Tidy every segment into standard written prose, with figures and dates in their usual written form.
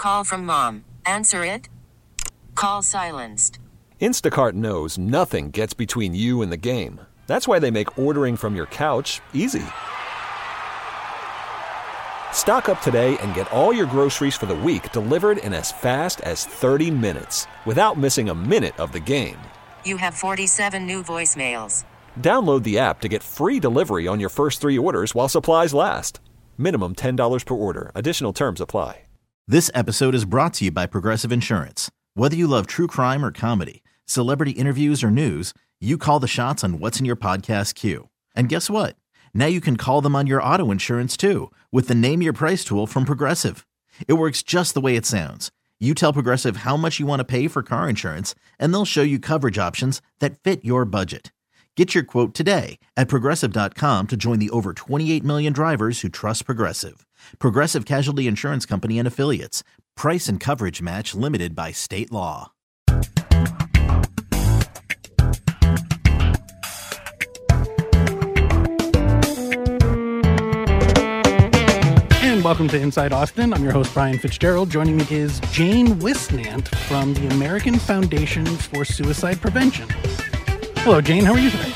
Call from mom. Answer it. Call silenced. Instacart knows nothing gets between you and the game. That's why they make ordering from your couch easy. Stock up today and get all your groceries for the week delivered in as fast as 30 minutes without missing a minute of the game. You have 47 new voicemails. Download the app to get free delivery on your first 3 orders while supplies last. Minimum $10 per order. Additional terms apply. This episode is brought to you by Progressive Insurance. Whether you love true crime or comedy, celebrity interviews or news, you call the shots on what's in your podcast queue. And guess what? Now you can call them on your auto insurance too with the Name Your Price tool from Progressive. It works just the way it sounds. You tell Progressive how much you want to pay for car insurance, and they'll show you coverage options that fit your budget. Get your quote today at Progressive.com to join the over 28 million drivers who trust Progressive. Progressive Casualty Insurance Company and Affiliates. Price and coverage match limited by state law. And welcome to Inside Austin. I'm your host, Brian Fitzgerald. Joining me is Jane Wisnant from the American Foundation for Suicide Prevention. Hello, Jane. How are you today?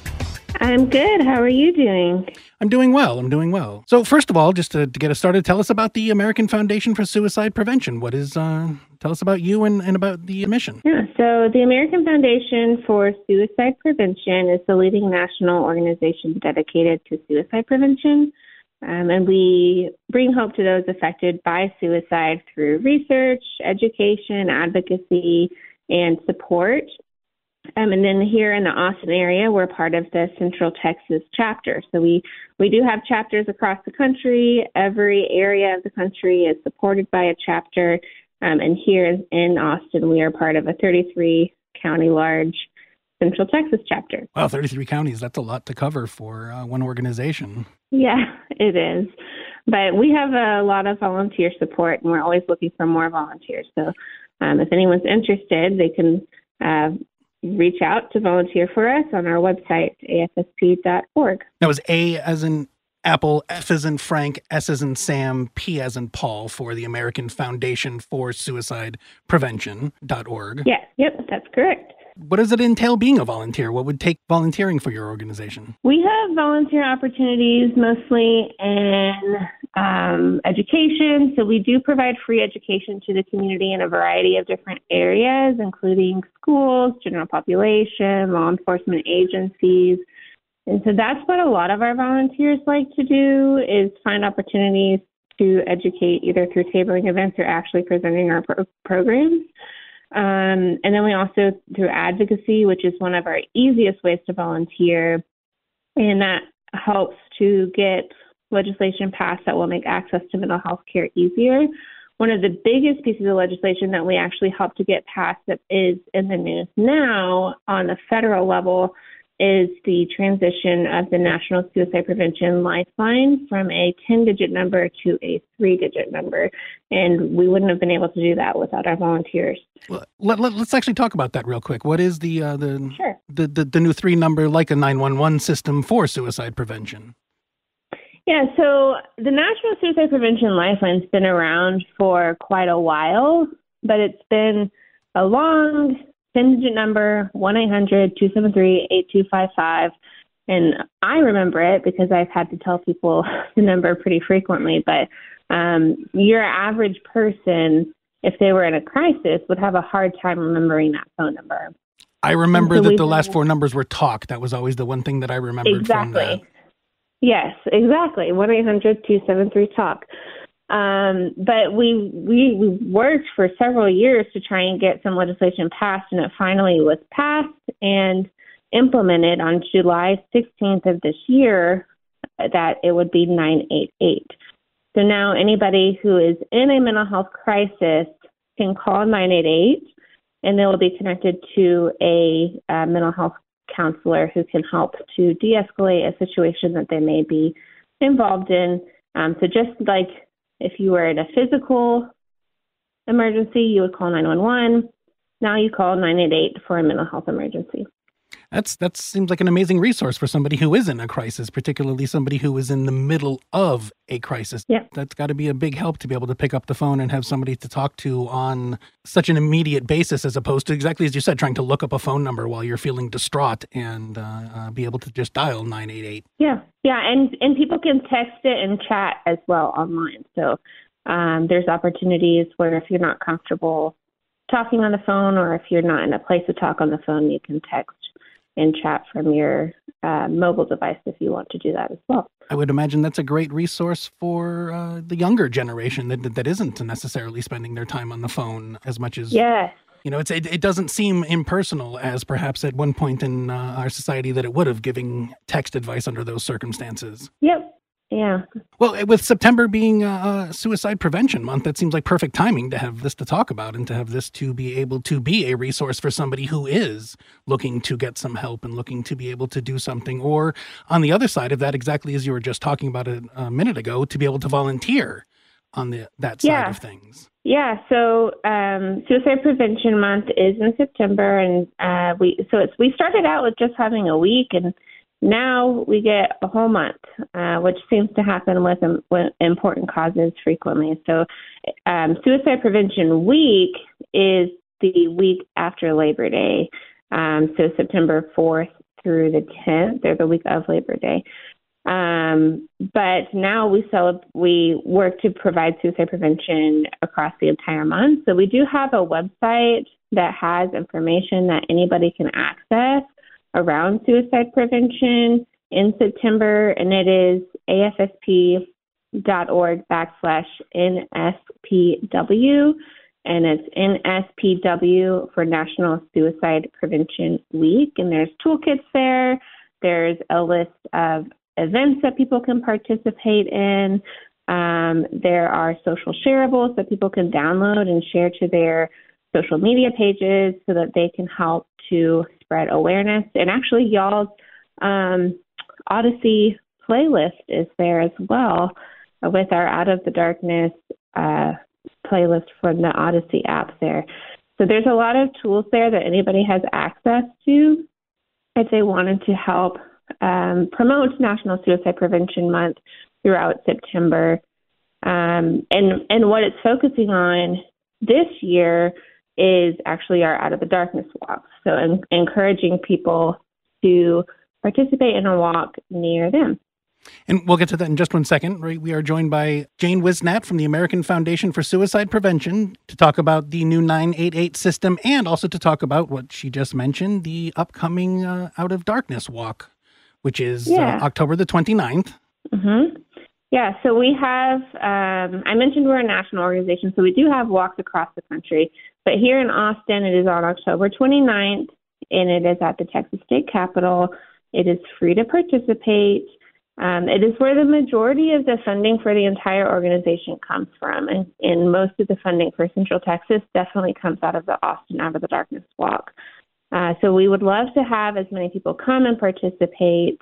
I'm good. How are you doing? I'm doing well. So first of all, just to get us started, tell us about the American Foundation for Suicide Prevention. Tell us about you and about the mission. Yeah, so the American Foundation for Suicide Prevention is the leading national organization dedicated to suicide prevention. And we bring hope to those affected by suicide through research, education, advocacy, and support. And then here in the Austin area, we're part of the Central Texas chapter. So we do have chapters across the country. Every area of the country is supported by a chapter. And here in Austin, we are part of a 33-county large Central Texas chapter. Wow, 33 counties. That's a lot to cover for one organization. Yeah, it is. But we have a lot of volunteer support, and we're always looking for more volunteers. So if anyone's interested, they can reach out to volunteer for us on our website, afsp.org. That was A as in Apple, F as in Frank, S as in Sam, P as in Paul for the American Foundation for Suicide Prevention.org. Yes, yep, that's correct. What does it entail being a volunteer? What would take volunteering for your organization? We have volunteer opportunities mostly in education. So we do provide free education to the community in a variety of different areas, including schools, general population, law enforcement agencies. And so that's what a lot of our volunteers like to do, is find opportunities to educate either through tabling events or actually presenting our programs. And then we also, through advocacy, which is one of our easiest ways to volunteer, and that helps to get legislation passed that will make access to mental health care easier. One of the biggest pieces of legislation that we actually help to get passed that is in the news now on the federal level is the transition of the National Suicide Prevention Lifeline from a 10-digit number to a 3-digit number. And we wouldn't have been able to do that without our volunteers. Well, let's actually talk about that real quick. What is the Sure. the new 3 number, like a 911 system for suicide prevention? Yeah, so the National Suicide Prevention Lifeline's been around for quite a while, but it's been a long 10-digit number, 1-800-273-8255. And I remember it because I've had to tell people the number pretty frequently. But your average person, if they were in a crisis, would have a hard time remembering that phone number. I remember that the last 4 numbers were TALK. That was always the one thing that I remembered from that. Yes, exactly. 1-800-273-TALK. But we worked for several years to try and get some legislation passed, and it finally was passed and implemented on July 16th of this year, that it would be 988. So now anybody who is in a mental health crisis can call 988, and they will be connected to a mental health counselor who can help to de-escalate a situation that they may be involved in. So just like if you were in a physical emergency, you would call 911. Now you call 988 for a mental health emergency. That seems like an amazing resource for somebody who is in a crisis, particularly somebody who is in the middle of a crisis. Yeah. That's got to be a big help to be able to pick up the phone and have somebody to talk to on such an immediate basis, as opposed to, exactly as you said, trying to look up a phone number while you're feeling distraught and be able to just dial 988. Yeah, and people can text it and chat as well online. So there's opportunities where if you're not comfortable talking on the phone, or if you're not in a place to talk on the phone, you can text and chat from your mobile device if you want to do that as well. I would imagine that's a great resource for the younger generation that isn't necessarily spending their time on the phone as much as... Yes. You know, it doesn't seem impersonal as perhaps at one point in our society that it would have, giving text advice under those circumstances. Yep. Yeah. Well, with September being Suicide Prevention Month, that seems like perfect timing to have this to talk about and to have this to be able to be a resource for somebody who is looking to get some help and looking to be able to do something. Or on the other side of that, exactly as you were just talking about it a minute ago, to be able to volunteer on that side of things. Yeah, so Suicide Prevention Month is in September, and we started out with just having a week, and now we get a whole month, which seems to happen with important causes frequently. So Suicide Prevention Week is the week after Labor Day, so September 4th through the 10th, or the week of Labor Day. But now we work to provide suicide prevention across the entire month. So we do have a website that has information that anybody can access around suicide prevention in September, and it is afsp.org/NSPW, and it's NSPW for National Suicide Prevention Week. And there's toolkits there. There's a list of events that people can participate in. There are social shareables that people can download and share to their social media pages so that they can help to spread awareness. And actually, y'all's Odyssey playlist is there as well, with our Out of the Darkness playlist from the Odyssey app there. So there's a lot of tools there that anybody has access to if they wanted to help promote National Suicide Prevention Month throughout September. And what it's focusing on this year is actually our Out of the Darkness walk. So encouraging people to participate in a walk near them. And we'll get to that in just one second. Right? We are joined by Jane Wisnat from the American Foundation for Suicide Prevention to talk about the new 988 system, and also to talk about what she just mentioned, the upcoming Out of Darkness walk, which is October the 29th. Mm-hmm. Yeah, so we have, I mentioned we're a national organization, so we do have walks across the country. But here in Austin, it is on October 29th, and it is at the Texas State Capitol. It is free to participate. It is where the majority of the funding for the entire organization comes from, and most of the funding for Central Texas definitely comes out of the Austin Out of the Darkness walk. So we would love to have as many people come and participate.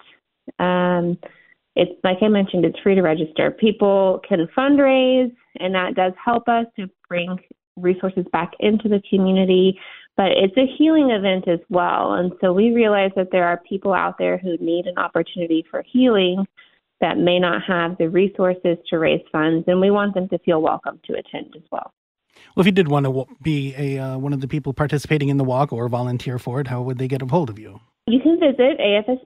It's like I mentioned, it's free to register. People can fundraise, and that does help us to bring resources back into the community. But it's a healing event as well. And so we realize that there are people out there who need an opportunity for healing that may not have the resources to raise funds, and we want them to feel welcome to attend as well. Well, if you did want to be one of the people participating in the walk or volunteer for it, how would they get a hold of you? You can visit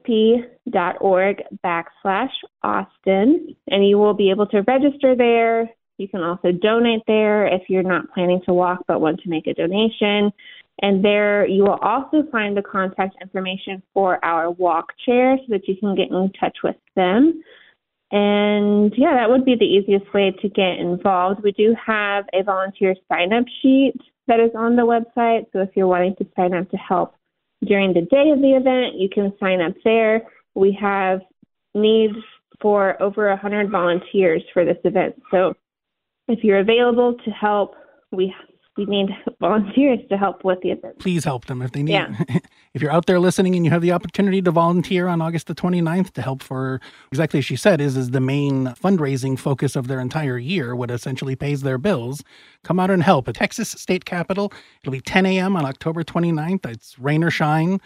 afsp.org/Austin, and you will be able to register there. You can also donate there if you're not planning to walk but want to make a donation. And there you will also find the contact information for our walk chair so that you can get in touch with them. And yeah, that would be the easiest way to get involved. We do have a volunteer sign-up sheet that is on the website. So if you're wanting to sign up to help during the day of the event, you can sign up there. We have needs for over 100 volunteers for this event. So if you're available to help, we need volunteers to help with the event. Please help them if they need. Yeah. If you're out there listening and you have the opportunity to volunteer on August the 29th to help for, exactly as she said, is the main fundraising focus of their entire year, what essentially pays their bills, come out and help at Texas State Capitol. It'll be 10 a.m. on October 29th. It's rain or shine.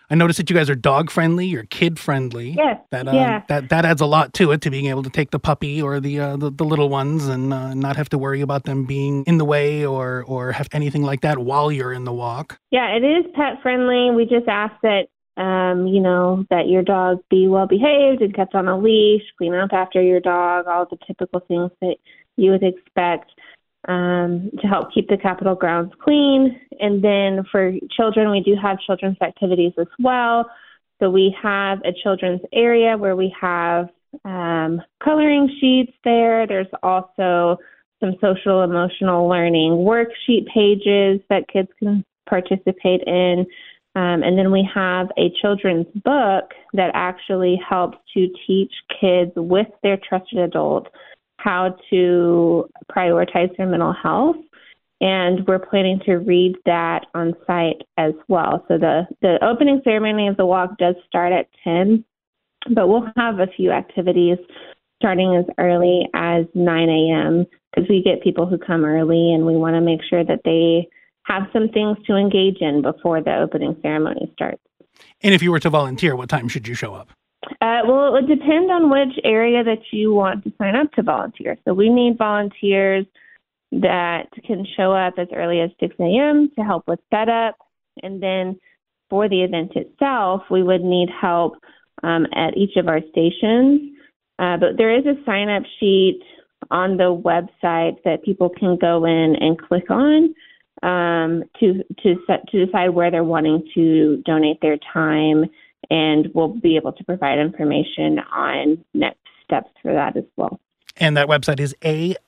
I noticed that you guys are dog friendly, you're kid friendly. Yes. That adds a lot to it, to being able to take the puppy or the little ones and not have to worry about them being in the way or have anything like that while you're in the walk. Yeah, it is pet friendly. We just ask that that your dog be well behaved and kept on a leash, clean up after your dog, all the typical things that you would expect to help keep the Capitol grounds clean. And then for children, we do have children's activities as well. So we have a children's area where we have coloring sheets there. There's also some social emotional learning worksheet pages that kids can participate in. And then we have a children's book that actually helps to teach kids with their trusted adult how to prioritize their mental health. And we're planning to read that on site as well. So the opening ceremony of the walk does start at 10, but we'll have a few activities starting as early as 9 a.m. because we get people who come early and we want to make sure that they have some things to engage in before the opening ceremony starts. And if you were to volunteer, what time should you show up? Well, it would depend on which area that you want to sign up to volunteer. So we need volunteers that can show up as early as 6 a.m. to help with setup. And then for the event itself, we would need help at each of our stations. But there is a sign-up sheet on the website that people can go in and click on to decide where they're wanting to donate their time, and we'll be able to provide information on next steps for that as well. And that website is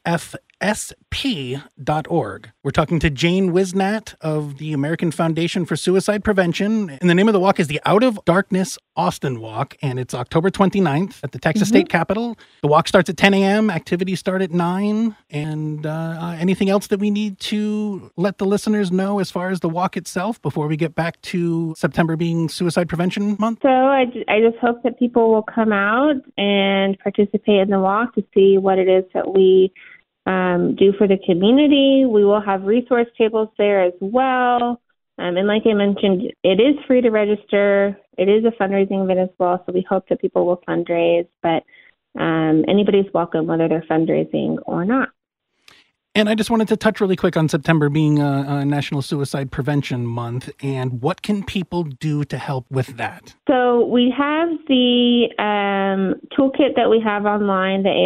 afsp.org. We're talking to Jane Wisnat of the American Foundation for Suicide Prevention. And the name of the walk is the Out of Darkness Austin Walk, and it's October 29th at the Texas State Capitol. The walk starts at 10 a.m., activities start at 9, and anything else that we need to let the listeners know as far as the walk itself before we get back to September being Suicide Prevention Month? So I just hope that people will come out and participate in the walk to see what it is that we do for the community. We will have resource tables there as well. And like I mentioned, it is free to register. It is a fundraising event as well, so we hope that people will fundraise, but anybody's welcome, whether they're fundraising or not. And I just wanted to touch really quick on September being National Suicide Prevention Month, and what can people do to help with that? So we have the toolkit that we have online, the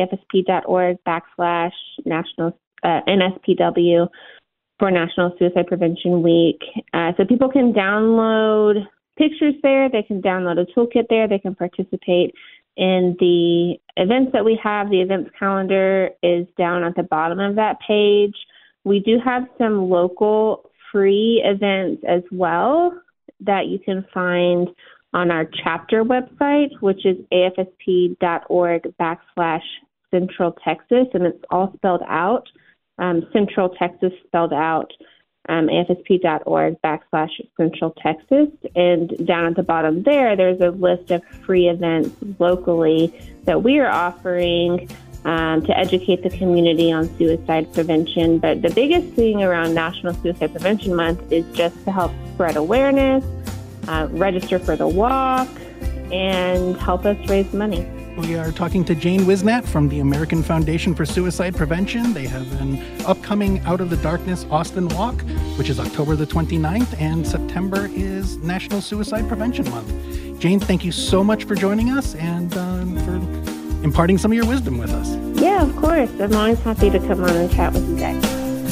afsp.org/NSPW for National Suicide Prevention Week. So people can download pictures there. They can download a toolkit there. They can participate in the events that we have. The events calendar is down at the bottom of that page. We do have some local free events as well that you can find on our chapter website, which is afsp.org/Central Texas, and it's all spelled out. Central Texas spelled out. afsp.org/Central Texas. And down at the bottom there's a list of free events locally that we are offering to educate the community on suicide prevention. But the biggest thing around National Suicide Prevention Month is just to help spread awareness, register for the walk, and help us raise money. We are talking to Jane Wisnat from the American Foundation for Suicide Prevention. They have an upcoming Out of the Darkness Austin Walk, which is October the 29th, and September is National Suicide Prevention Month. Jane, thank you so much for joining us and for imparting some of your wisdom with us. Yeah, of course. I'm always happy to come on and chat with you guys.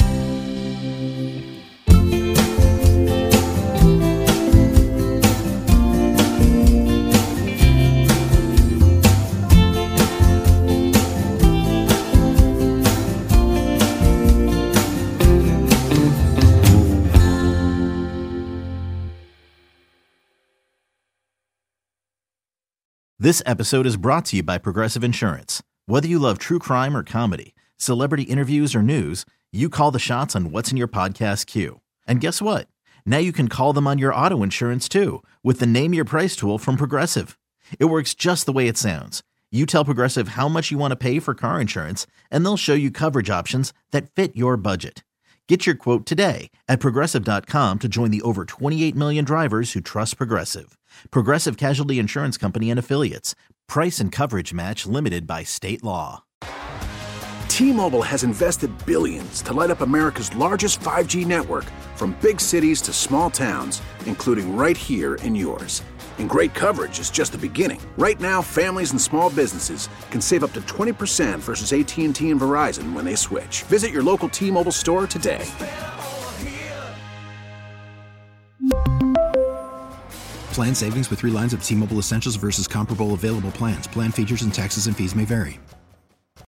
This episode is brought to you by Progressive Insurance. Whether you love true crime or comedy, celebrity interviews or news, you call the shots on what's in your podcast queue. And guess what? Now you can call them on your auto insurance too with the Name Your Price tool from Progressive. It works just the way it sounds. You tell Progressive how much you want to pay for car insurance, and they'll show you coverage options that fit your budget. Get your quote today at Progressive.com to join the over 28 million drivers who trust Progressive. Progressive Casualty Insurance Company and Affiliates. Price and coverage match limited by state law. T-Mobile has invested billions to light up America's largest 5G network, from big cities to small towns, including right here in yours. And great coverage is just the beginning. Right now, families and small businesses can save up to 20% versus AT&T and Verizon when they switch. Visit your local T-Mobile store today. Plan savings with 3 lines of T-Mobile Essentials versus comparable available plans. Plan features and taxes and fees may vary.